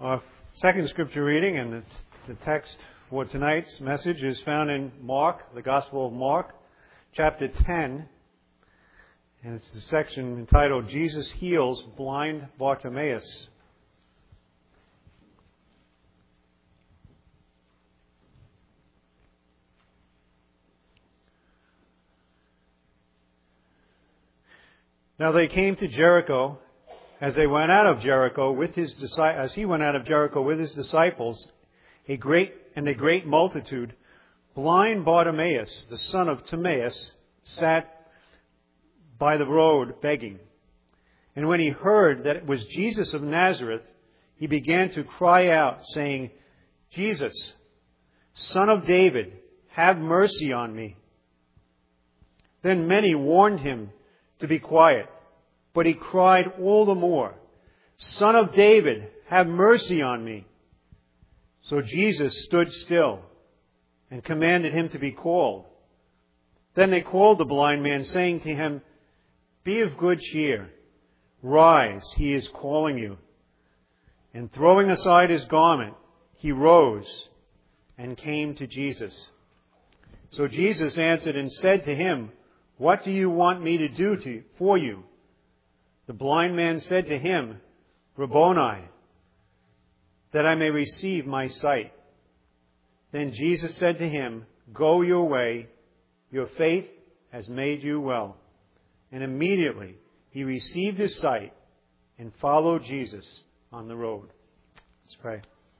Our second scripture reading and the text for tonight's message is found in Mark, the Gospel of Mark, chapter 10. And it's the section entitled, Jesus Heals Blind Bartimaeus. Now they came to Jericho. As he went out of Jericho with his disciples, a great multitude, blind Bartimaeus, the son of Timaeus, sat by the road begging. And when he heard that it was Jesus of Nazareth, he began to cry out, saying, Jesus, Son of David, have mercy on me. Then many warned him to be quiet. But he cried all the more, Son of David, have mercy on me. So Jesus stood still and commanded him to be called. Then they called the blind man, saying to him, Be of good cheer. Rise, he is calling you. And throwing aside his garment, he rose and came to Jesus. So Jesus answered and said to him, What do you want me to do for you? The blind man said to him, Rabboni, that I may receive my sight. Then Jesus said to him, Go your way, your faith has made you well. And immediately he received his sight and followed Jesus on the road. Let's pray.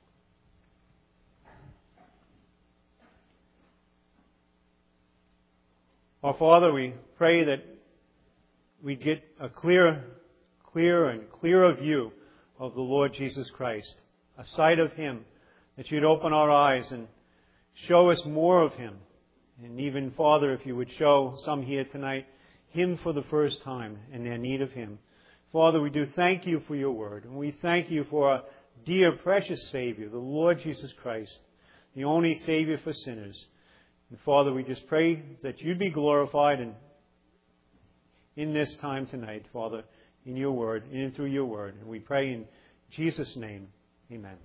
Our Father, we pray that we get a clearer view of the Lord Jesus Christ, a sight of Him, that you'd open our eyes and show us more of Him. And even, Father, if you would show some here tonight Him for the first time and their need of Him. Father, we do thank you for your word, and we thank you for our dear, precious Savior, the Lord Jesus Christ, the only Savior for sinners. And Father, we just pray that you'd be glorified in this time tonight, Father, in your word, in and through your word. And we pray in Jesus' name, amen.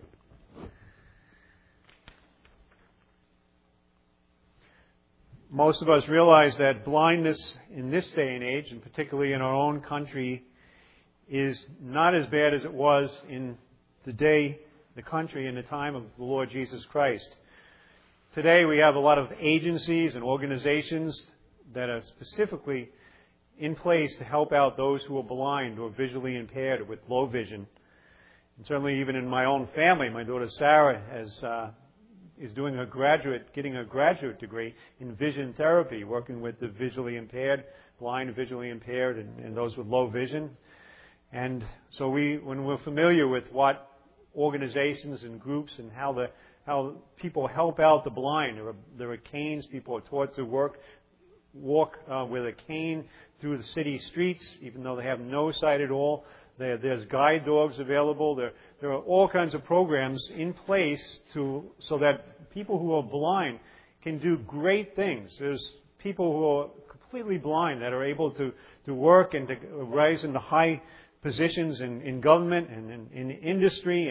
Most of us realize that blindness in this day and age, and particularly in our own country, is not as bad as it was in the country, and the time of the Lord Jesus Christ. Today we have a lot of agencies and organizations that are specifically in place to help out those who are blind or visually impaired or with low vision. And certainly even in my own family, my daughter Sarah is getting a graduate degree in vision therapy, working with the visually impaired, blind, visually impaired, and those with low vision. And so when we're familiar with what organizations and groups and how people help out the blind, there are canes, people are taught to walk with a cane through the city streets, even though they have no sight at all. There's guide dogs available. There are all kinds of programs in place so that people who are blind can do great things. There's people who are completely blind that are able to work and to rise into high positions in government and in industry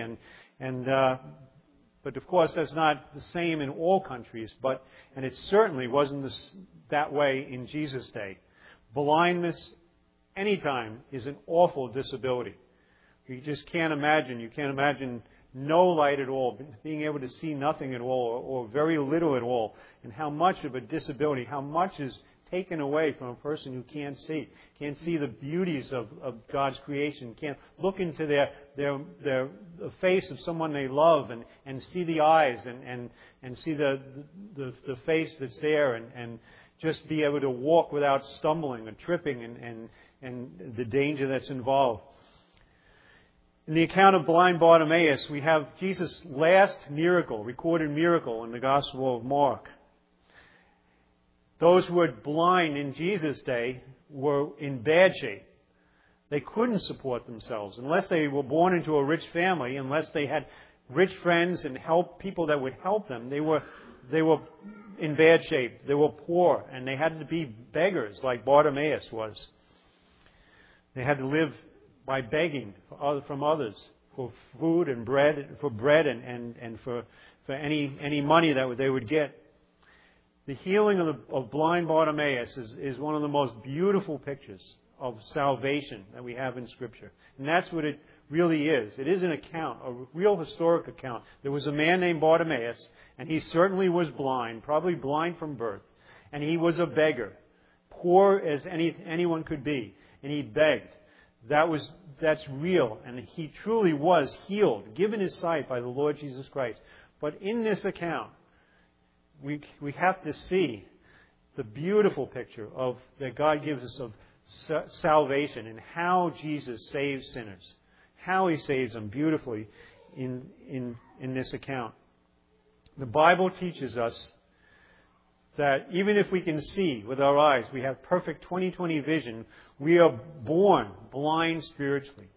but of course that's not the same in all countries. And it certainly wasn't that way in Jesus' day. Blindness, anytime, is an awful disability. You just can't imagine. You can't imagine no light at all, being able to see nothing at all, or very little at all, and how much of a disability, how much is taken away from a person who can't see the beauties of God's creation, can't look into the face of someone they love and see the eyes and see the face that's there and just be able to walk without stumbling or tripping and the danger that's involved. In the account of blind Bartimaeus, we have Jesus' last recorded miracle in the Gospel of Mark. Those who were blind in Jesus' day were in bad shape. They couldn't support themselves unless they were born into a rich family, unless they had rich friends and people that would help them. They were in bad shape. They were poor, and they had to be beggars like Bartimaeus was. They had to live by begging from others for food and bread, and for any money that they would get. The healing of blind Bartimaeus is one of the most beautiful pictures of salvation that we have in Scripture. And that's what it really is. It is an account, a real historic account. There was a man named Bartimaeus, and he certainly was blind, probably blind from birth. And he was a beggar, poor as anyone could be. And he begged. That's real. And he truly was healed, given his sight by the Lord Jesus Christ. But in this account, we have to see the beautiful picture that God gives us of salvation and how Jesus saves sinners, how He saves them beautifully in this account. The Bible teaches us that even if we can see with our eyes, we have perfect 20/20 vision, we are born blind spiritually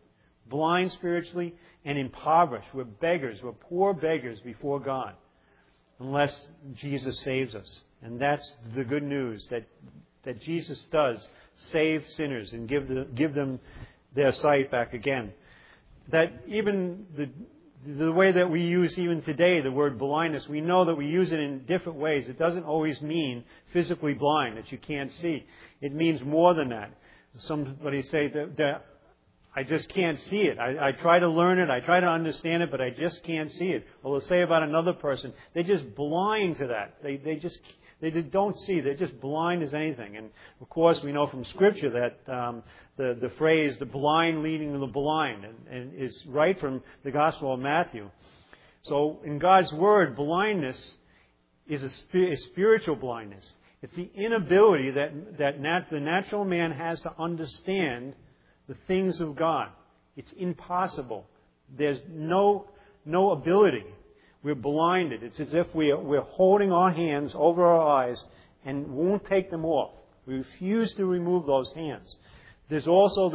and impoverished. We're beggars. We're poor beggars before God unless Jesus saves us. And that's the good news, that Jesus does save sinners and give them their sight back again. That even the way that we use even today the word blindness, we know that we use it in different ways. It doesn't always mean physically blind, that you can't see. It means more than that. Somebody say that I just can't see it. I try to learn it, I try to understand it, but I just can't see it. Or they'll say about another person, they're just blind to that. They don't see. They're just blind as anything. And of course, we know from Scripture that the phrase "the blind leading the blind" and is right from the Gospel of Matthew. So in God's Word, blindness is a spiritual blindness. It's the inability that the natural man has to understand the things of God. It's impossible. There's no ability. We're blinded. It's as if we're holding our hands over our eyes and won't take them off. We refuse to remove those hands. There's also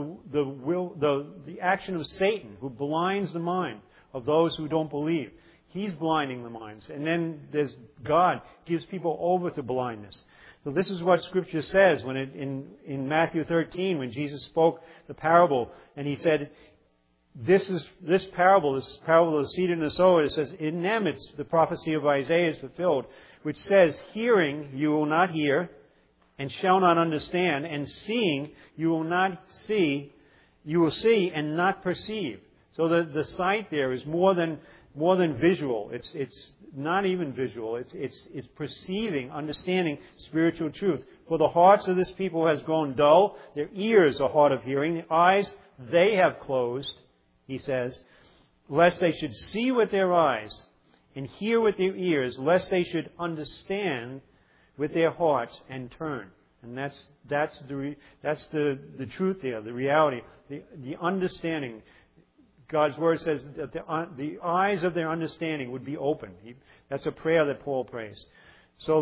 the action of Satan, who blinds the mind of those who don't believe. He's blinding the minds. And then there's God gives people over to blindness. So this is what Scripture says when in Matthew 13, when Jesus spoke the parable, and He said, this parable of the seed and the sower, it says, in them it's the prophecy of Isaiah is fulfilled, which says, hearing you will not hear, and shall not understand, and seeing you will not see, you will see and not perceive. So the sight there is more than visual. It's not even visual. It's perceiving, understanding spiritual truth. For the hearts of this people has grown dull. Their ears are hard of hearing. The eyes they have closed, He says, lest they should see with their eyes and hear with their ears, lest they should understand with their hearts and turn. And that's the truth there, the reality, the understanding. God's Word says that the eyes of their understanding would be open. That's a prayer that Paul prays. So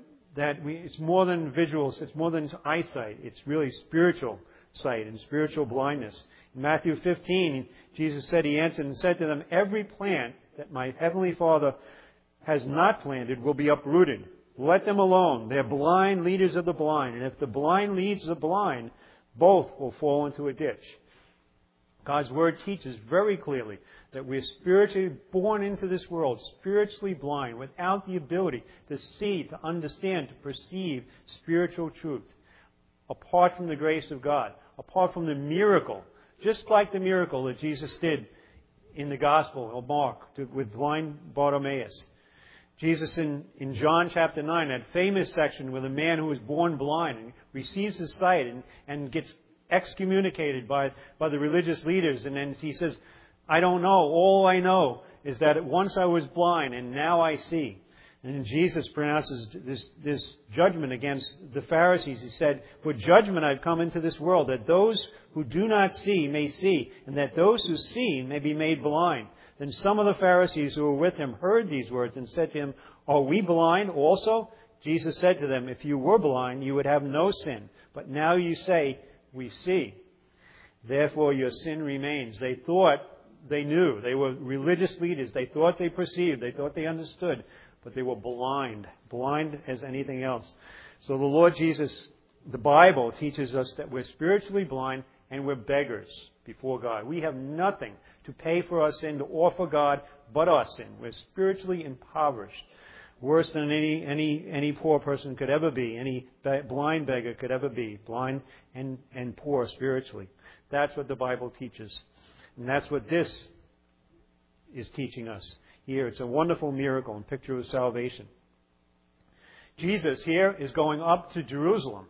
it's more than visuals, it's more than eyesight. It's really spiritual sight and spiritual blindness. In Matthew 15, Jesus said, He answered and said to them, every plant that my heavenly Father has not planted will be uprooted. Let them alone. They're blind leaders of the blind. And if the blind leads the blind, both will fall into a ditch. God's Word teaches very clearly that we're spiritually born into this world, spiritually blind, without the ability to see, to understand, to perceive spiritual truth, apart from the grace of God, apart from the miracle, just like the miracle that Jesus did in the Gospel of Mark with blind Bartimaeus. Jesus in John chapter 9, that famous section where the man who was born blind and receives his sight and gets excommunicated by the religious leaders, and then he says, I don't know. All I know is that once I was blind and now I see. And then Jesus pronounces this judgment against the Pharisees. He said, for judgment I've come into this world, that those who do not see may see, and that those who see may be made blind. Then some of the Pharisees who were with him heard these words and said to him, are we blind also? Jesus said to them, if you were blind, you would have no sin. But now you say, we see. Therefore your sin remains. They thought they knew. They were religious leaders. They thought they perceived. They thought they understood. But they were blind as anything else. So the Lord Jesus, the Bible teaches us that we're spiritually blind and we're beggars before God. We have nothing to pay for our sin, to offer God but our sin. We're spiritually impoverished, worse than any poor person could ever be, any blind beggar could ever be, blind and poor spiritually. That's what the Bible teaches. And that's what this is teaching us here. It's a wonderful miracle and picture of salvation. Jesus here is going up to Jerusalem.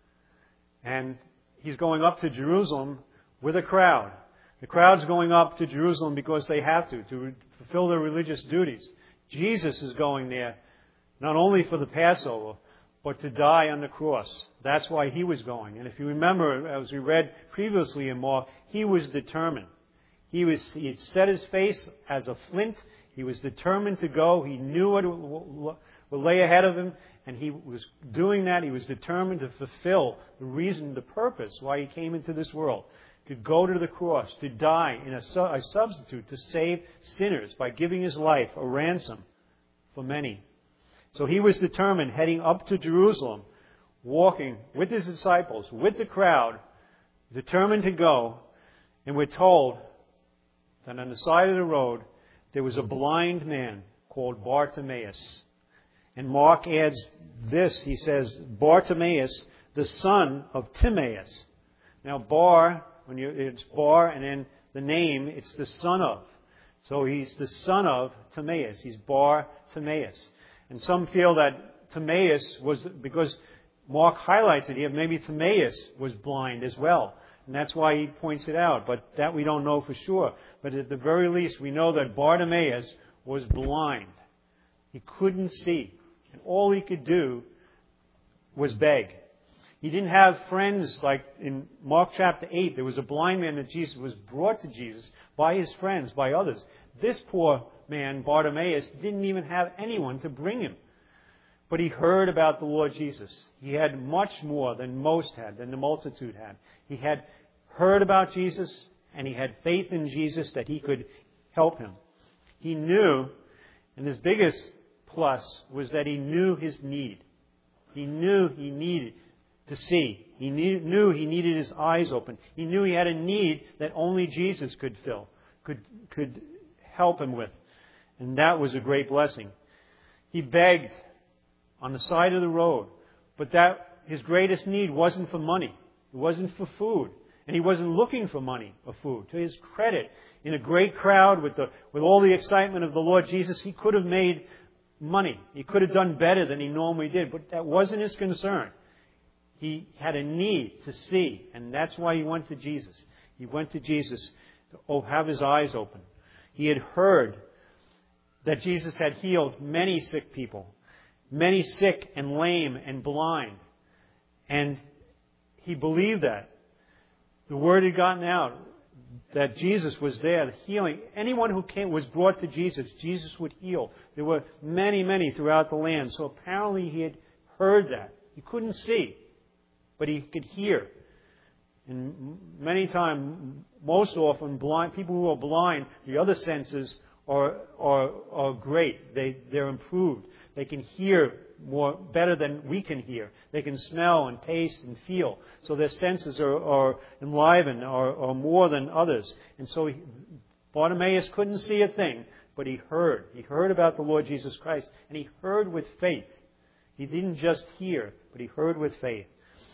And He's going up to Jerusalem with a crowd. The crowd's going up to Jerusalem because they have to fulfill their religious duties. Jesus is going there not only for the Passover, but to die on the cross. That's why He was going. And if you remember, as we read previously in Mark, He was determined. He had set His face as a flint. He was determined to go. He knew what would lay ahead of Him. And He was doing that. He was determined to fulfill the reason, the purpose why He came into this world. To go to the cross, to die in a substitute, to save sinners by giving His life a ransom for many. So He was determined, heading up to Jerusalem, walking with His disciples, with the crowd, determined to go. And we're told that on the side of the road there was a blind man called Bartimaeus. And Mark adds this, he says, Bartimaeus, the son of Timaeus. Now Bar, it's Bar and then the name, it's the son of. So he's the son of Timaeus. He's Bartimaeus. And some feel that Timaeus was, because Mark highlights it here, maybe Timaeus was blind as well. And that's why he points it out. But that we don't know for sure. But at the very least, we know that Bartimaeus was blind. He couldn't see. And all he could do was beg. He didn't have friends like in Mark chapter 8. There was a blind man that Jesus was brought to Jesus by his friends, by others. This poor man, Bartimaeus, didn't even have anyone to bring him. But he heard about the Lord Jesus. He had much more than most had, than the multitude had. He had heard about Jesus, and he had faith in Jesus that He could help him. He knew, and his biggest plus was that he knew his need. He knew he needed to see. He knew he needed his eyes open. He knew he had a need that only Jesus could fill, could help him with. And that was a great blessing. He begged on the side of the road, but that his greatest need wasn't for money. It wasn't for food. And he wasn't looking for money or food. To his credit, in a great crowd with all the excitement of the Lord Jesus, he could have made money. He could have done better than he normally did, but that wasn't his concern. He had a need to see, and that's why he went to Jesus. He went to Jesus to have his eyes open. He had heard that Jesus had healed many sick people, many sick and lame and blind, and he believed that. The word had gotten out that Jesus was there healing. Anyone who was brought to Jesus, Jesus would heal. There were many, many throughout the land. So apparently he had heard that. He couldn't see, but he could hear. And many times, most often, people who are blind, the other senses are great. They're improved. They can hear better than we can hear. They can smell and taste and feel. So their senses are enlivened, are more than others. And so Bartimaeus couldn't see a thing, but he heard. He heard about the Lord Jesus Christ, and he heard with faith. He didn't just hear, but he heard with faith.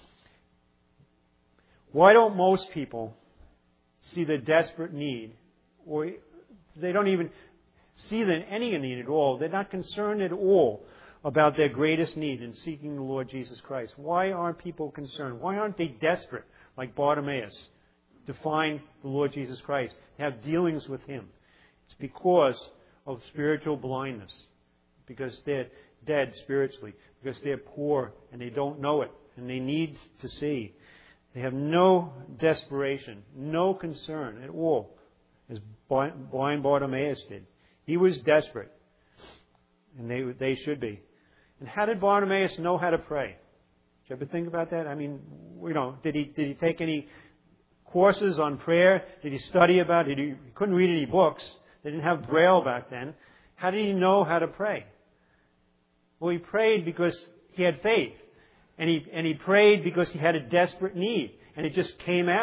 Why don't most people see the desperate need, or they don't even see any need at all? They're not concerned at all about their greatest need in seeking the Lord Jesus Christ. Why aren't people concerned? Why aren't they desperate, like Bartimaeus, to find the Lord Jesus Christ, to have dealings with Him? It's because of spiritual blindness, because they're dead spiritually, because they're poor and they don't know it, and they need to see. They have no desperation, no concern at all, as blind Bartimaeus did. He was desperate, and they should be. And how did Bartimaeus know how to pray? Did you ever think about that? I mean, did he take any courses on prayer? Did he study about it? He couldn't read any books. They didn't have Braille back then. How did he know how to pray? Well, he prayed because he had faith. And he prayed because he had a desperate need. And it just came out.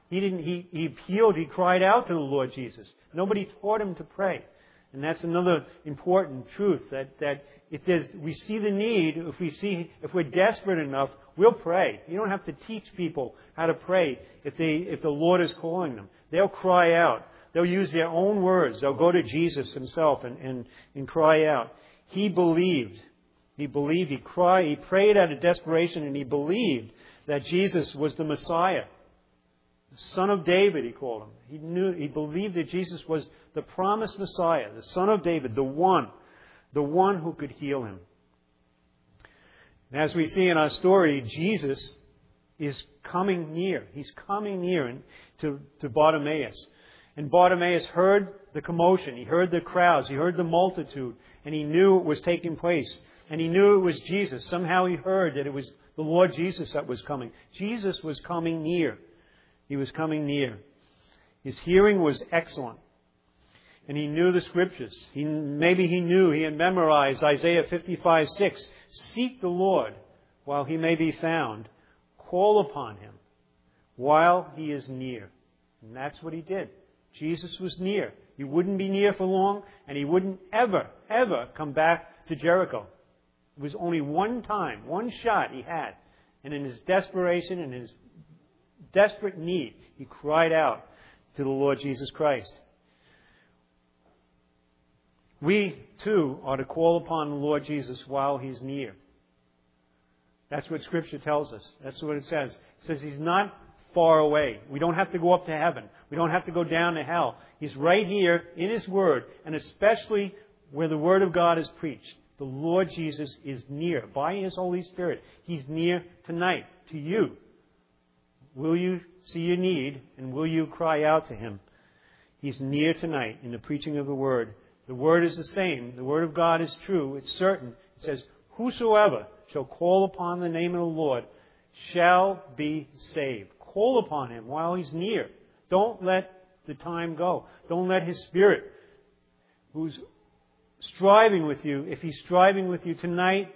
He appealed, he cried out to the Lord Jesus. Nobody taught him to pray. And that's another important truth, that if we see the need, if we're desperate enough, we'll pray. You don't have to teach people how to pray if the Lord is calling them. They'll cry out. They'll use their own words. They'll go to Jesus himself and cry out. He believed. He believed. He prayed out of desperation, and he believed that Jesus was the Messiah. The Son of David, he called him. He believed that Jesus was the promised Messiah, the Son of David, the one who could heal him. And as we see in our story, Jesus is coming near. He's coming near to Bartimaeus. And Bartimaeus heard the commotion. He heard the crowds. He heard the multitude. And he knew it was taking place. And he knew it was Jesus. Somehow he heard that it was the Lord Jesus that was coming. Jesus was coming near. He was coming near. His hearing was excellent. And he knew the Scriptures. Maybe he knew, he had memorized Isaiah 55:6. Seek the Lord while he may be found. Call upon him while he is near. And that's what he did. Jesus was near. He wouldn't be near for long, and he wouldn't ever, ever come back to Jericho. It was only one time, one shot he had. And in his desperation, in his desperate need, he cried out to the Lord Jesus Christ. We, too, are to call upon the Lord Jesus while he's near. That's what Scripture tells us. That's what it says. It says he's not far away. We don't have to go up to heaven. We don't have to go down to hell. He's right here in his Word, and especially where the Word of God is preached. The Lord Jesus is near by his Holy Spirit. He's near tonight to you. Will you see your need, and will you cry out to him? He's near tonight in the preaching of the Word. The Word is the same. The Word of God is true. It's certain. It says, whosoever shall call upon the name of the Lord shall be saved. Call upon him while he's near. Don't let the time go. Don't let his Spirit, who's striving with you, if he's striving with you tonight,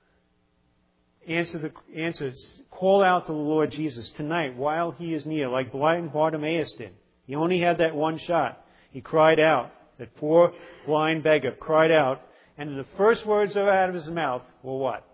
call out to the Lord Jesus tonight while he is near, like blind Bartimaeus did. He only had that one shot. He cried out. That poor blind beggar cried out, and the first words out of his mouth were what?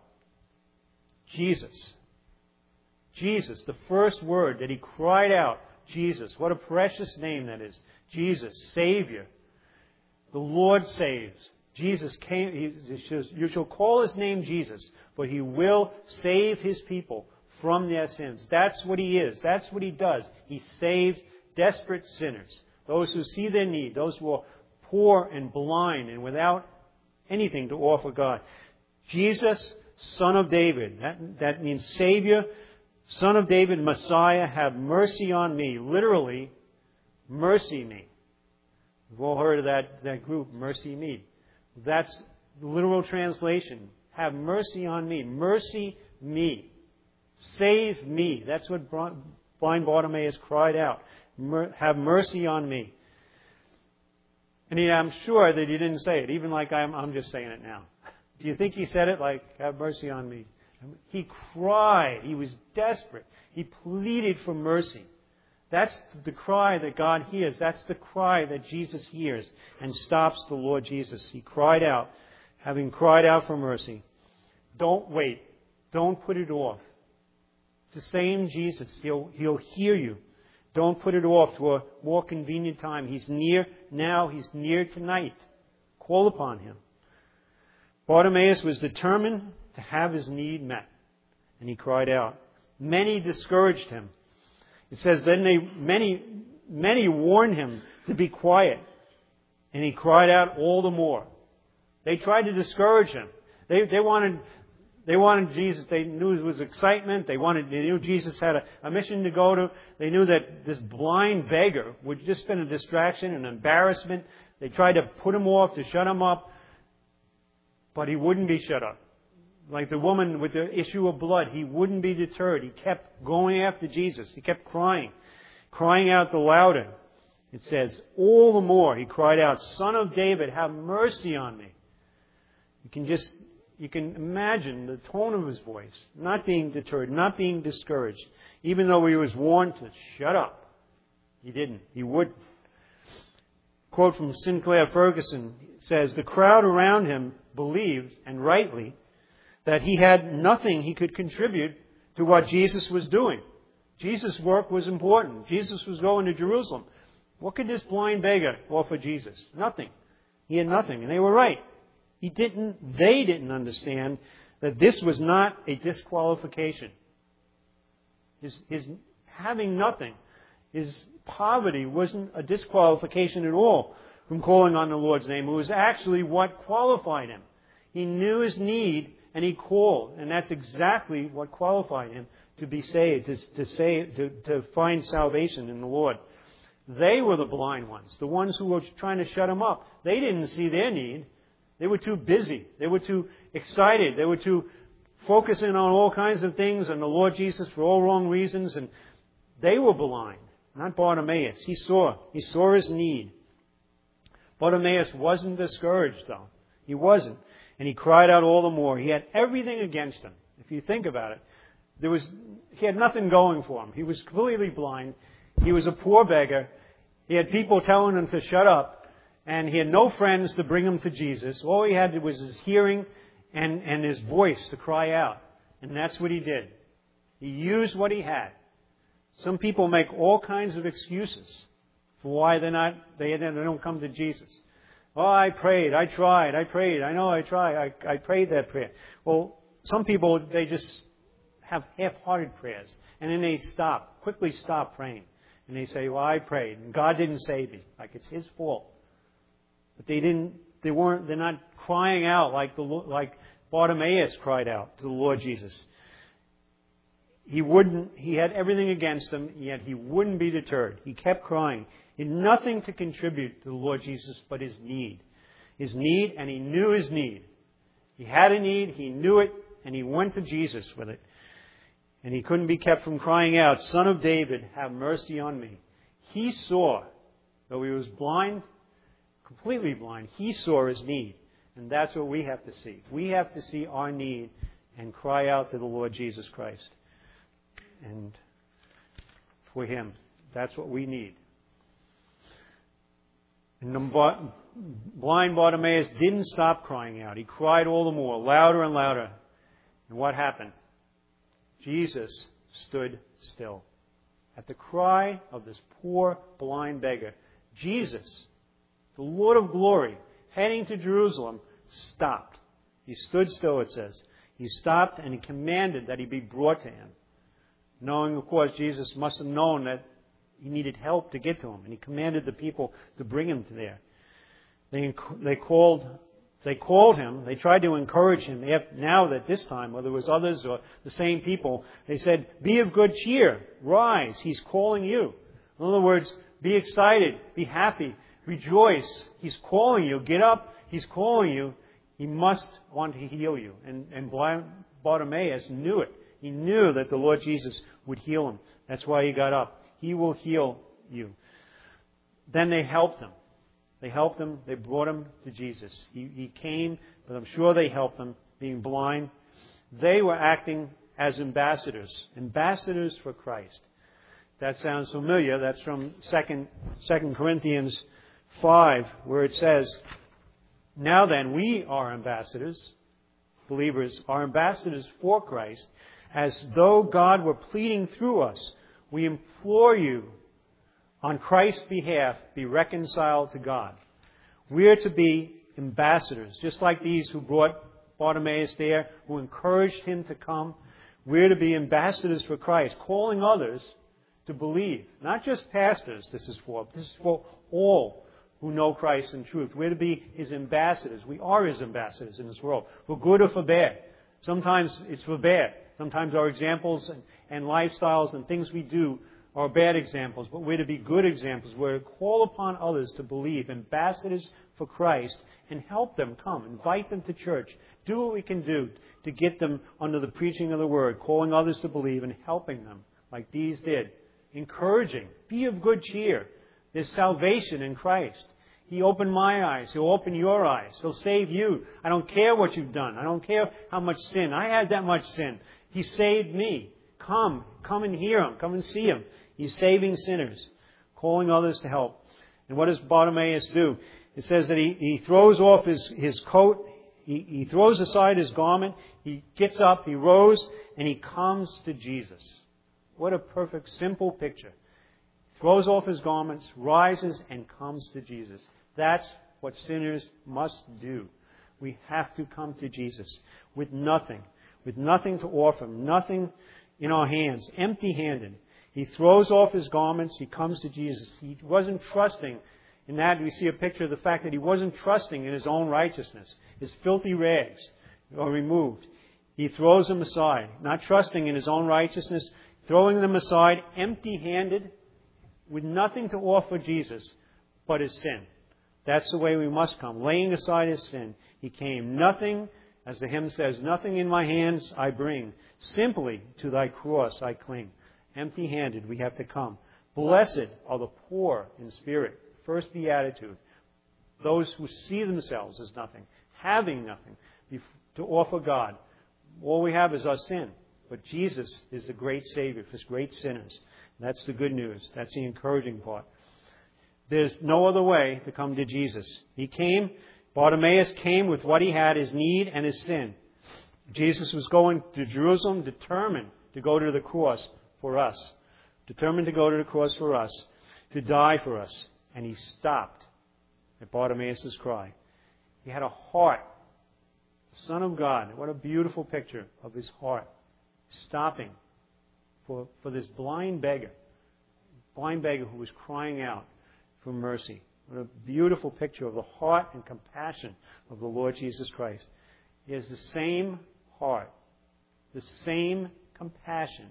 Jesus. Jesus, the first word that he cried out, Jesus. What a precious name that is. Jesus, Savior. The Lord saves. Jesus came. You shall call his name Jesus, for he will save his people from their sins. That's what he is. That's what he does. He saves desperate sinners. Those who see their need. Those who are poor and blind and without anything to offer God. Jesus, Son of David. That means Savior, Son of David, Messiah, have mercy on me. Literally, mercy me. We've all heard of that group, Mercy Me. That's the literal translation. Have mercy on me. Mercy me. Save me. That's what blind Bartimaeus cried out. Have mercy on me. And I'm sure that he didn't say it, even like I'm just saying it now. Do you think he said it like, have mercy on me? He cried. He was desperate. He pleaded for mercy. That's the cry that God hears. That's the cry that Jesus hears and stops the Lord Jesus. He cried out, having cried out for mercy. Don't wait. Don't put it off. It's the same Jesus. He'll hear you. Don't put it off to a more convenient time. He's near now. He's near tonight. Call upon him. Bartimaeus was determined to have his need met. And he cried out. Many discouraged him. It says, then many warned him to be quiet. And he cried out all the more. They tried to discourage him. They wanted Jesus. They knew it was excitement. They knew Jesus had a mission to go to. They knew that this blind beggar would just been a distraction, an embarrassment. They tried to put him off, to shut him up. But he wouldn't be shut up. Like the woman with the issue of blood, he wouldn't be deterred. He kept going after Jesus. He kept crying out the louder. It says, all the more he cried out, Son of David, have mercy on me. You can imagine the tone of his voice, not being deterred, not being discouraged, even though he was warned to shut up. He didn't. He wouldn't. Quote from Sinclair Ferguson says, the crowd around him believed, and rightly, that he had nothing he could contribute to what Jesus was doing. Jesus' work was important. Jesus was going to Jerusalem. What could this blind beggar offer Jesus? Nothing. He had nothing. And they were right. They didn't understand that this was not a disqualification. His having nothing, his poverty wasn't a disqualification at all from calling on the Lord's name. It was actually what qualified him. He knew his need and he called. And that's exactly what qualified him to be saved, to find salvation in the Lord. They were the blind ones, the ones who were trying to shut him up. They didn't see their need. They were too busy. They were too excited. They were too focusing on all kinds of things and the Lord Jesus for all wrong reasons. And they were blind, not Bartimaeus. He saw his need. Bartimaeus wasn't discouraged, though. He wasn't. And he cried out all the more. He had everything against him. If you think about it, he had nothing going for him. He was completely blind. He was a poor beggar. He had people telling him to shut up. And he had no friends to bring him to Jesus. All he had was his hearing and his voice to cry out. And that's what he did. He used what he had. Some people make all kinds of excuses for why they don't come to Jesus. Oh, I prayed, I tried, I prayed, I know I tried, I prayed that prayer. Well, some people, they just have half-hearted prayers. And then they quickly stop praying. And they say, well, I prayed, and God didn't save me. Like it's His fault. But they're not crying out like Bartimaeus cried out to the Lord Jesus. He had everything against him, yet he wouldn't be deterred. He kept crying. He had nothing to contribute to the Lord Jesus but his need. His need, and he knew his need. He had a need, he knew it, and he went to Jesus with it. And he couldn't be kept from crying out, Son of David, have mercy on me. He saw, though he was blind, completely blind, he saw his need. And that's what we have to see. We have to see our need and cry out to the Lord Jesus Christ. And for Him, that's what we need. And the blind Bartimaeus didn't stop crying out. He cried all the more, louder and louder. And what happened? Jesus stood still. At the cry of this poor blind beggar, Jesus, the Lord of glory, heading to Jerusalem, stopped. He stood still, it says. He stopped and he commanded that he be brought to him. Knowing, of course, Jesus must have known that he needed help to get to him. And he commanded the people to bring him to there. They called him. They tried to encourage him. Now that this time, whether it was others or the same people, they said, be of good cheer. Rise. He's calling you. In other words, be excited. Be happy. Rejoice. He's calling you. Get up. He's calling you. He must want to heal you. And blind Bartimaeus knew it. He knew that the Lord Jesus would heal him. That's why he got up. He will heal you. Then they helped him. They helped him. They brought him to Jesus. He came, but I'm sure they helped him, being blind. They were acting as ambassadors. Ambassadors for Christ. That sounds familiar. That's from 2 Corinthians 5, where it says, now then, we are ambassadors, believers, are ambassadors for Christ, as though God were pleading through us. We implore you, on Christ's behalf, be reconciled to God. We are to be ambassadors, just like these who brought Bartimaeus there, who encouraged him to come. We are to be ambassadors for Christ, calling others to believe. Not just pastors this is for all who know Christ in truth. We're to be His ambassadors. We are His ambassadors in this world, for good or for bad. Sometimes it's for bad. Sometimes our examples and lifestyles and things we do are bad examples, but we're to be good examples. We're to call upon others to believe, ambassadors for Christ, and help them come. Invite them to church. Do what we can do to get them under the preaching of the Word, calling others to believe and helping them like these did. Encouraging. Be of good cheer. There's salvation in Christ. He opened my eyes. He'll open your eyes. He'll save you. I don't care what you've done. I don't care how much sin. I had that much sin. He saved me. Come and hear Him. Come and see Him. He's saving sinners. calling others to help. And what does Bartimaeus do? It says that he throws off his coat, he throws aside his garment, he gets up, he rose, and he comes to Jesus. What a perfect, simple picture. Throws off his garments, rises, and comes to Jesus. That's what sinners must do. We have to come to Jesus with nothing to offer, nothing in our hands, empty-handed. He throws off his garments, he comes to Jesus. He wasn't trusting in that. We see a picture of the fact that he wasn't trusting in his own righteousness. His filthy rags are removed. He throws them aside, not trusting in his own righteousness, throwing them aside, empty-handed, with nothing to offer Jesus but his sin. That's the way we must come, laying aside his sin. He came. Nothing, as the hymn says, nothing in my hands I bring. Simply to thy cross I cling. Empty-handed we have to come. Blessed are the poor in spirit. First beatitude. Those who see themselves as nothing, having nothing to offer God. All we have is our sin. But Jesus is the great Savior for great sinners. That's the good news. That's the encouraging part. There's no other way to come to Jesus. Bartimaeus came with what he had, his need and his sin. Jesus was going to Jerusalem determined to go to the cross for us. Determined to go to the cross for us. To die for us. And he stopped at Bartimaeus' cry. He had a heart. The Son of God. What a beautiful picture of his heart. Stopping for this blind beggar who was crying out for mercy. What a beautiful picture of the heart and compassion of the Lord Jesus Christ. He has the same heart, the same compassion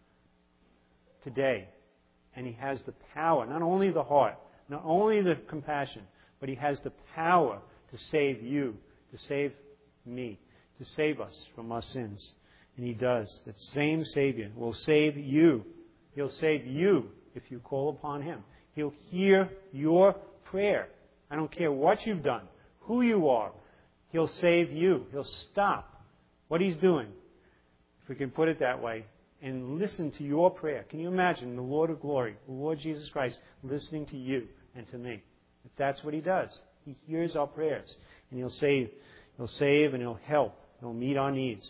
today. And he has the power, not only the heart, not only the compassion, but he has the power to save you, to save me, to save us from our sins. And he does. That same Savior will save you. He'll save you if you call upon him. He'll hear your prayer. I don't care what you've done, who you are. He'll save you. He'll stop what he's doing, if we can put it that way, and listen to your prayer. Can you imagine the Lord of glory, the Lord Jesus Christ, listening to you and to me? If that's what he does. He hears our prayers. And he'll save. He'll save and he'll help. He'll meet our needs.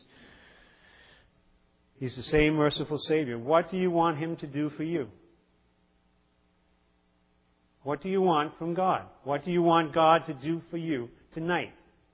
He's the same merciful Savior. What do you want him to do for you? What do you want from God? What do you want God to do for you tonight?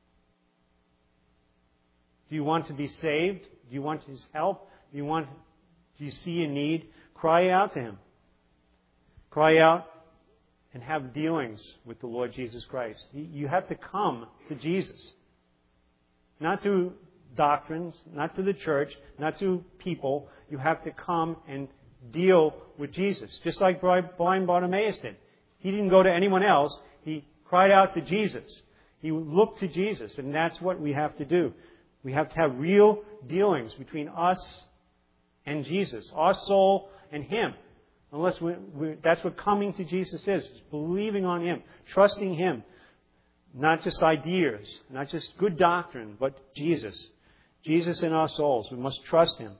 Do you want to be saved? Do you want his help? Do you see a need? Cry out to him. Cry out and have dealings with the Lord Jesus Christ. You have to come to Jesus. Not to doctrines, not to the church, not to people. You have to come and deal with Jesus. Just like blind Bartimaeus did. He didn't go to anyone else. He cried out to Jesus. He looked to Jesus. And that's what we have to do. We have to have real dealings between us and Jesus. Our soul and him. Unless that's what coming to Jesus is. Believing on him. Trusting him. Not just ideas. Not just good doctrine. But Jesus. Jesus in our souls. We must trust him.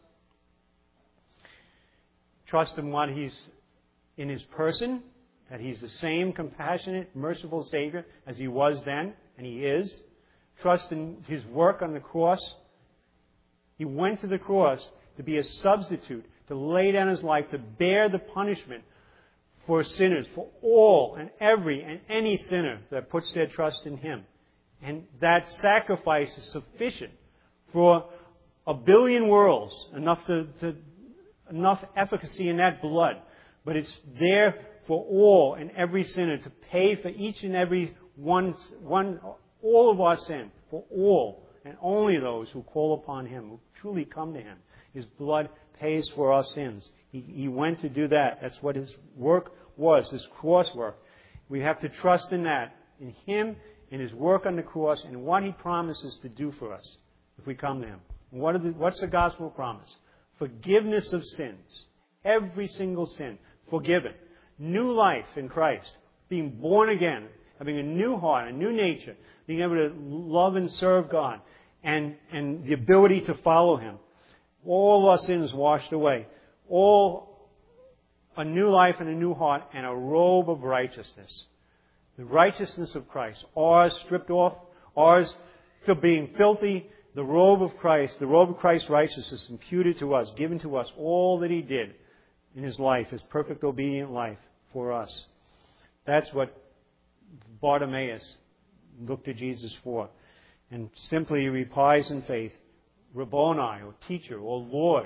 Trust him while he's in his person. That he's the same compassionate, merciful Savior as he was then. And he is. Trust in his work on the cross. He went to the cross to be a substitute. To lay down his life. To bear the punishment for sinners. For all and every and any sinner that puts their trust in him. And that sacrifice is sufficient for 1 billion worlds. Enough efficacy in that blood. But it's there for all and every sinner to pay for each and every one all of our sin. For all and only those who call upon him, who truly come to him. His blood pays for our sins. He went to do that. That's what his work was, his cross work. We have to trust in that, in him, in his work on the cross, and what he promises to do for us if we come to him. What's the gospel promise? Forgiveness of sins. Every single sin. Forgiven. New life in Christ. Being born again. Having a new heart, a new nature. Being able to love and serve God. And the ability to follow him. All our sins washed away. All a new life and a new heart and a robe of righteousness. The righteousness of Christ. Ours stripped off. Ours for being filthy. The robe of Christ's righteousness imputed to us, given to us all that He did in His life, His perfect obedient life for us. That's what Bartimaeus looked to Jesus for. And simply he replies in faith, Rabboni, or teacher, or Lord,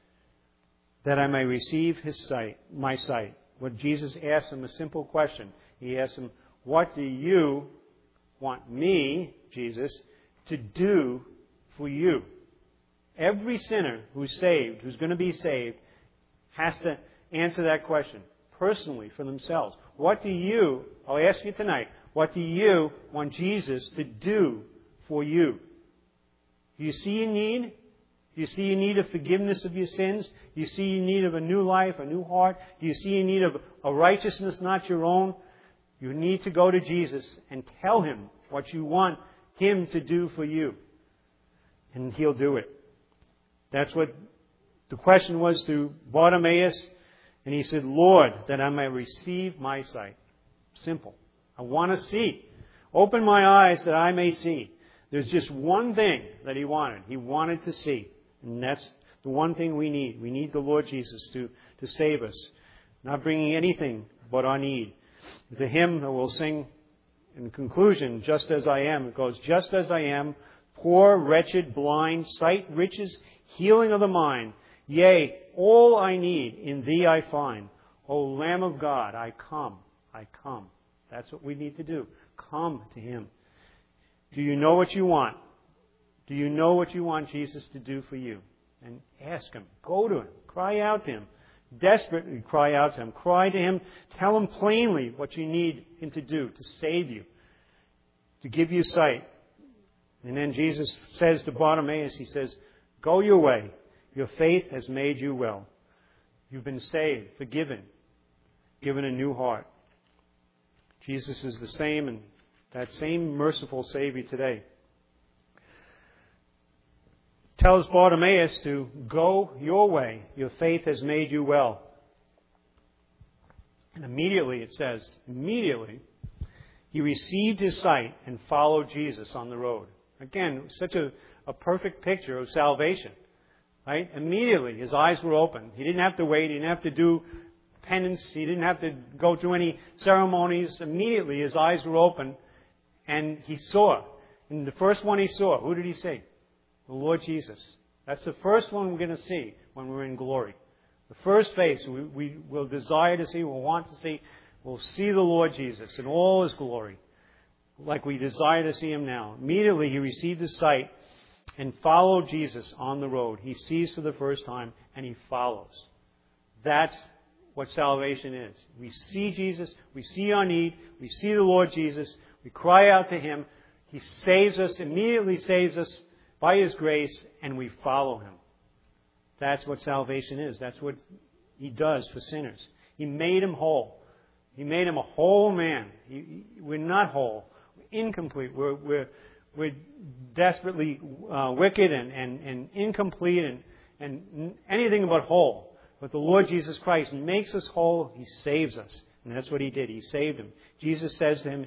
that I may receive my sight. When Jesus asked him a simple question, He asked him, what do you want me, Jesus, to do for you? Every sinner who's saved, who's going to be saved, has to answer that question personally for themselves. I'll ask you tonight, what do you want Jesus to do for you? Do you see a need? Do you see a need of forgiveness of your sins? Do you see a need of a new life, a new heart? Do you see a need of a righteousness not your own? You need to go to Jesus and tell Him what you want Him to do for you. And He'll do it. That's what the question was to Bartimaeus. And he said, Lord, that I may receive my sight. Simple. I want to see. Open my eyes that I may see. There's just one thing that he wanted. He wanted to see. And that's the one thing we need. We need the Lord Jesus to save us. Not bringing anything but our need. The hymn that we'll sing in conclusion, Just As I Am, it goes, Just as I am, poor, wretched, blind, sight, riches, healing of the mind. Yea, all I need in Thee I find. O Lamb of God, I come, I come. That's what we need to do. Come to Him. Do you know what you want? Do you know what you want Jesus to do for you? And ask Him. Go to Him. Cry out to Him. Desperately cry out to Him. Cry to Him. Tell Him plainly what you need Him to do to save you, to give you sight. And then Jesus says to Bartimaeus, He says, go your way. Your faith has made you well. You've been saved, forgiven, given a new heart. Jesus is the same, and that same merciful Savior today tells Bartimaeus to go your way. Your faith has made you well. And immediately, it says, immediately, he received his sight and followed Jesus on the road. Again, such a perfect picture of salvation. Right? Immediately, his eyes were open. He didn't have to wait. He didn't have to do penance. He didn't have to go through any ceremonies. Immediately, his eyes were open, and he saw. And the first one he saw, who did he see? The Lord Jesus. That's the first one we're going to see when we're in glory. The first face we will desire to see, we'll want to see, we'll see the Lord Jesus in all His glory, like we desire to see Him now. Immediately, he received his sight and followed Jesus on the road. He sees for the first time, and he follows. That's what salvation is. We see Jesus, we see our need, we see the Lord Jesus, we cry out to Him, He saves us, immediately saves us by His grace, and we follow Him. That's what salvation is. That's what He does for sinners. He made him whole. He made him a whole man. We're not whole. We're incomplete. We're desperately wicked and incomplete and anything but whole. But the Lord Jesus Christ makes us whole. He saves us. And that's what He did. He saved him. Jesus says to him,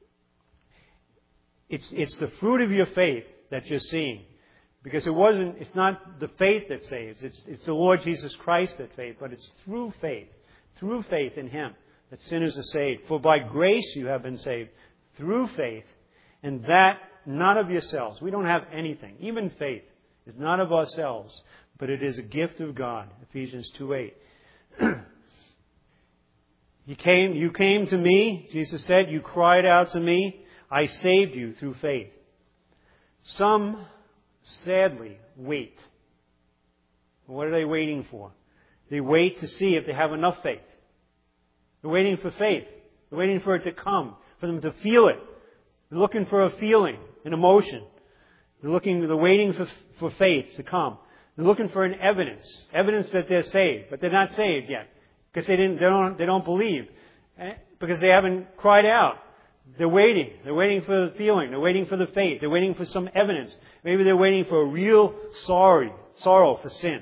it's the fruit of your faith that you're seeing. Because it's not the faith that saves. It's the Lord Jesus Christ that saves. But it's through faith in Him, that sinners are saved. For by grace you have been saved, through faith, and that not of yourselves. We don't have anything. Even faith is not of ourselves, but it is a gift of God. Ephesians 2:8. You came to me, Jesus said, you cried out to me, I saved you through faith. Some sadly wait. What are they waiting for? They wait to see if they have enough faith. They're waiting for faith. They're waiting for it to come, for them to feel it. They're looking for a feeling, an emotion. They're waiting for faith to come. They're looking for an evidence that they're saved, but they're not saved yet because they don't believe, because they haven't cried out. They're waiting. They're waiting for the feeling. They're waiting for the faith. They're waiting for some evidence. Maybe they're waiting for a real sorrow for sin,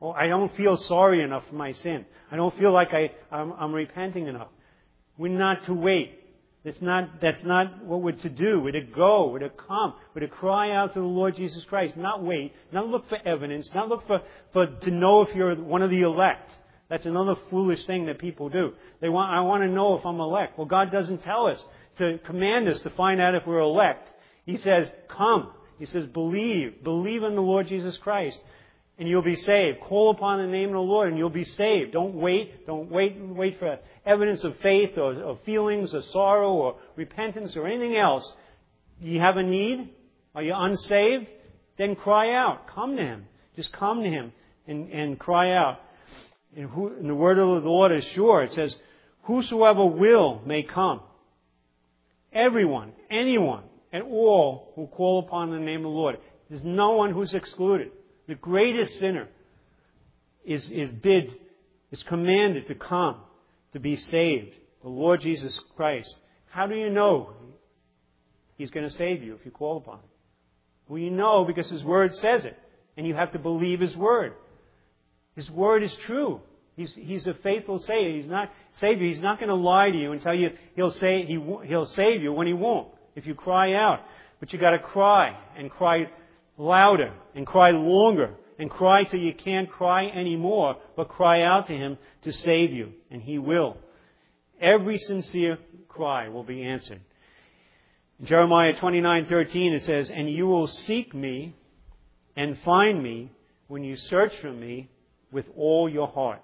Oh, I don't feel sorry enough for my sin. I don't feel like I'm repenting enough. We're not to wait. That's not what we're to do. We're to go. We're to come. We're to cry out to the Lord Jesus Christ. Not wait. Not look for evidence. Not look to know if you're one of the elect. That's another foolish thing that people do. I want to know if I'm elect. Well, God doesn't tell us to command us to find out if we're elect. He says, come. He says, believe. Believe in the Lord Jesus Christ, and you'll be saved. Call upon the name of the Lord, and you'll be saved. Don't wait. Don't wait for evidence of faith or feelings or sorrow or repentance or anything else. You have a need? Are you unsaved? Then cry out. Come to Him. Just come to Him and cry out. And the word of the Lord is sure. It says, whosoever will may come. Everyone, anyone, and all who call upon the name of the Lord. There's no one who's excluded. The greatest sinner is commanded to come, to be saved. The Lord Jesus Christ. How do you know He's going to save you if you call upon Him? Well, you know because His Word says it. And you have to believe His Word. His Word is true. He's a faithful Savior. He's not going to lie to you and tell you He'll save you when He won't. If you cry out. But you got to cry and cry louder and cry longer and cry till you can't cry anymore, but cry out to Him to save you, and He will. Every sincere cry will be answered. In Jeremiah 29:13 it says, and you will seek me and find me when you search for me with all your heart.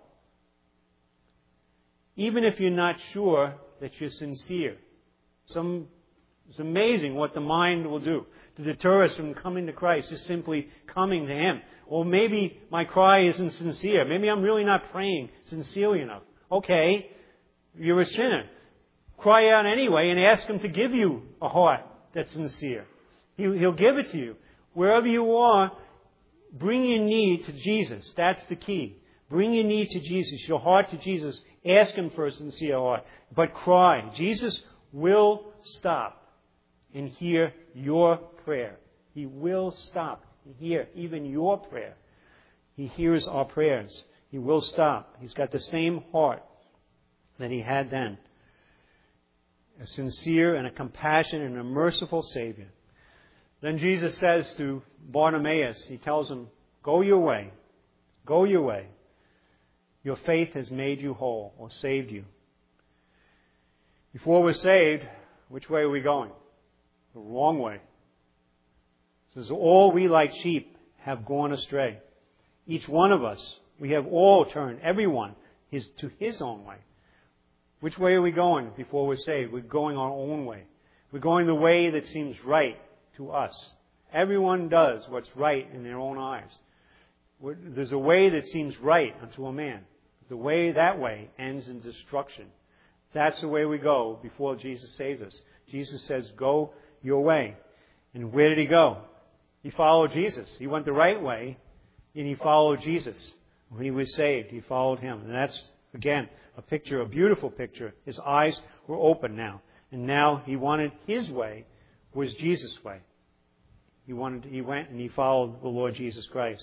Even if you're not sure that you're sincere. It's amazing what the mind will do to deter us from coming to Christ, just simply coming to Him. Or maybe my cry isn't sincere. Maybe I'm really not praying sincerely enough. Okay, you're a sinner. Cry out anyway and ask Him to give you a heart that's sincere. He'll give it to you. Wherever you are, bring your need to Jesus. That's the key. Bring your need to Jesus, your heart to Jesus. Ask Him for a sincere heart. But cry. Jesus will stop and hear your prayer. He will stop and hear even your prayer. He hears our prayers. He will stop. He's got the same heart that He had then. A sincere and a compassionate and a merciful Savior. Then Jesus says to Bartimaeus, He tells him, go your way. Go your way. Your faith has made you whole or saved you. Before we're saved, which way are we going? The wrong way. It says, all we like sheep have gone astray. Each one of us, we have all turned, everyone, to his own way. Which way are we going before we're saved? We're going our own way. We're going the way that seems right to us. Everyone does what's right in their own eyes. There's a way that seems right unto a man. That way ends in destruction. That's the way we go before Jesus saves us. Jesus says, go your way. And where did He go? He followed Jesus. He went the right way, and He followed Jesus. When He was saved, He followed Him. And that's, again, a beautiful picture. His eyes were open now. And now He wanted His way was Jesus' way. He went and He followed the Lord Jesus Christ.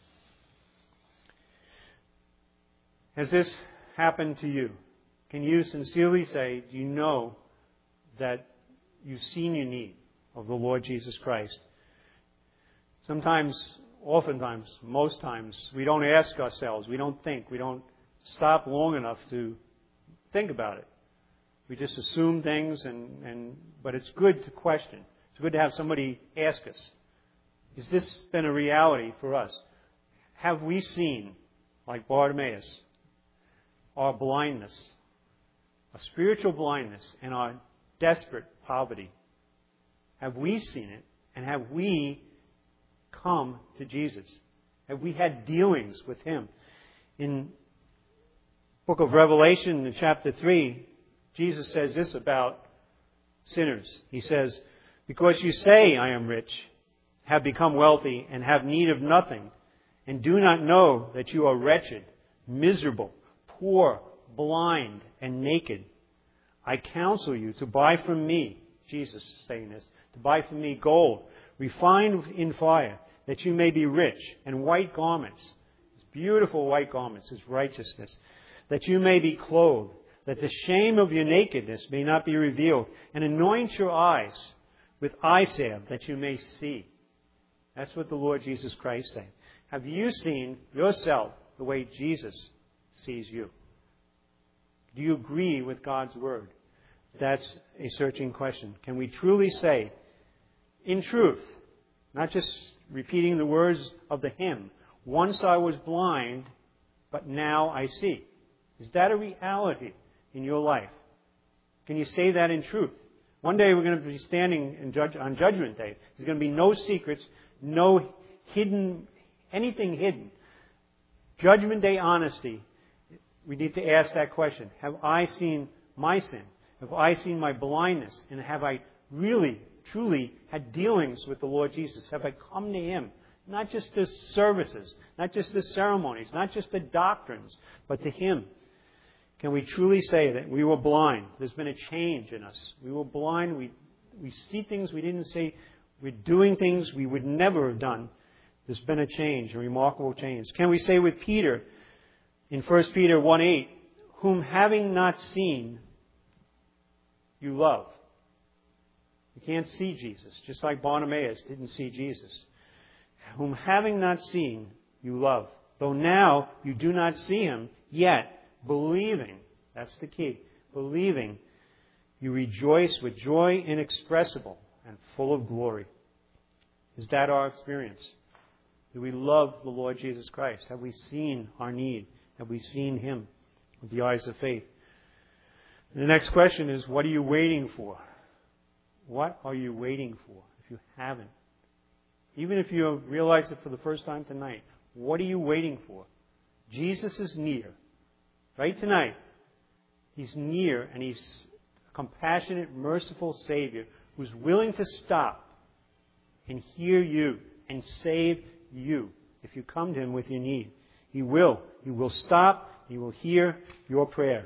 Has this happened to you? Can you sincerely say, do you know that you've seen your need of the Lord Jesus Christ? Oftentimes, most times, we don't ask ourselves, we don't think, we don't stop long enough to think about it. We just assume things, but it's good to question. It's good to have somebody ask us, has this been a reality for us? Have we seen, like Bartimaeus, our blindness, our spiritual blindness, and our desperate poverty? Have we seen it? And have we come to Jesus? Have we had dealings with Him? In the book of Revelation, in chapter 3, Jesus says this about sinners. He says, because you say, I am rich, have become wealthy, and have need of nothing, and do not know that you are wretched, miserable, poor, blind, and naked, I counsel you to buy from me, Jesus is saying this, to buy from me gold, refined in fire, that you may be rich, and white garments, beautiful white garments, His righteousness, that you may be clothed, that the shame of your nakedness may not be revealed, and anoint your eyes with eye salve, that you may see. That's what the Lord Jesus Christ said. Have you seen yourself the way Jesus sees you? Do you agree with God's Word? That's a searching question. Can we truly say, in truth, not just repeating the words of the hymn, once I was blind, but now I see? Is that a reality in your life? Can you say that in truth? One day we're going to be standing on Judgment Day. There's going to be no secrets, no hidden, anything hidden. Judgment Day honesty. We need to ask that question. Have I seen my sin? Have I seen my blindness? And have I really, truly had dealings with the Lord Jesus? Have I come to Him? Not just the services, not just the ceremonies, not just the doctrines, but to Him. Can we truly say that we were blind? There's been a change in us. We were blind. We see things we didn't see. We're doing things we would never have done. There's been a change, a remarkable change. Can we say with Peter, in 1 Peter 1:8, whom having not seen, you love? You can't see Jesus, just like Bartimaeus didn't see Jesus. Whom having not seen, you love. Though now you do not see Him, yet believing, that's the key, believing, you rejoice with joy inexpressible and full of glory. Is that our experience? Do we love the Lord Jesus Christ? Have we seen our need? Have we seen Him with the eyes of faith? And the next question is, what are you waiting for? What are you waiting for if you haven't? Even if you realize it for the first time tonight, what are you waiting for? Jesus is near. Right tonight, He's near, and He's a compassionate, merciful Savior who's willing to stop and hear you and save you if you come to Him with your need. He will. He will stop. He will hear your prayer.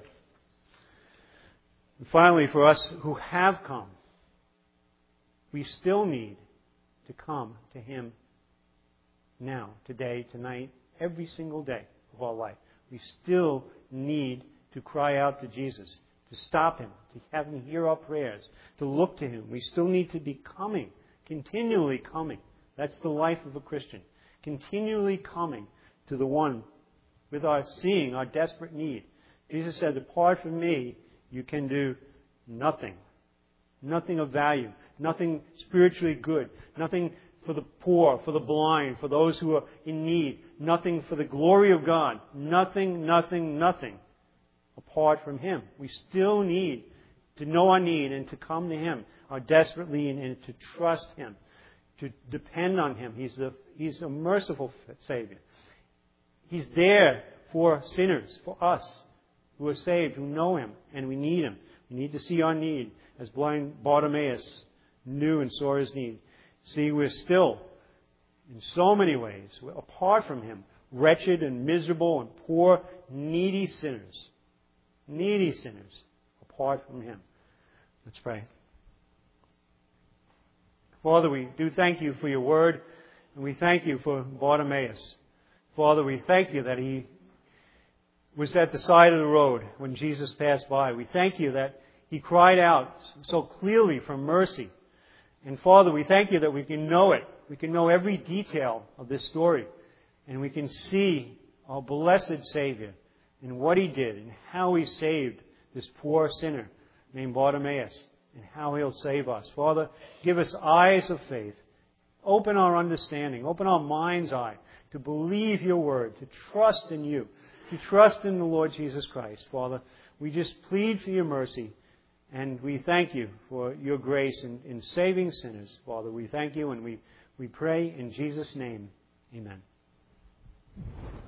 And finally, for us who have come, we still need to come to Him now, today, tonight, every single day of our life. We still need to cry out to Jesus, to stop Him, to have Him hear our prayers, to look to Him. We still need to be coming, continually coming. That's the life of a Christian. Continually coming to the one with our seeing our desperate need. Jesus said, apart from me, you can do nothing. Nothing of value. Nothing spiritually good. Nothing for the poor, for the blind, for those who are in need. Nothing for the glory of God. Nothing, nothing, nothing apart from Him. We still need to know our need and to come to Him, our desperately, and to trust Him, to depend on Him. He's a merciful Savior. He's there for sinners, for us who are saved, who know Him, and we need Him. We need to see our need, as blind Bartimaeus knew and saw his need. See, we're still, in so many ways, apart from Him, wretched and miserable and poor, needy sinners. Needy sinners, apart from Him. Let's pray. Father, we do thank You for Your Word, and we thank You for Bartimaeus. Father, we thank You that he was at the side of the road when Jesus passed by. We thank You that he cried out so clearly for mercy. And Father, we thank You that we can know it. We can know every detail of this story. And we can see our blessed Savior and what He did and how He saved this poor sinner named Bartimaeus and how He'll save us. Father, give us eyes of faith. Open our understanding. Open our mind's eye to believe Your Word, to trust in You, to trust in the Lord Jesus Christ. Father, we just plead for Your mercy, and we thank You for Your grace in saving sinners. Father, we thank You, and we pray in Jesus' name. Amen.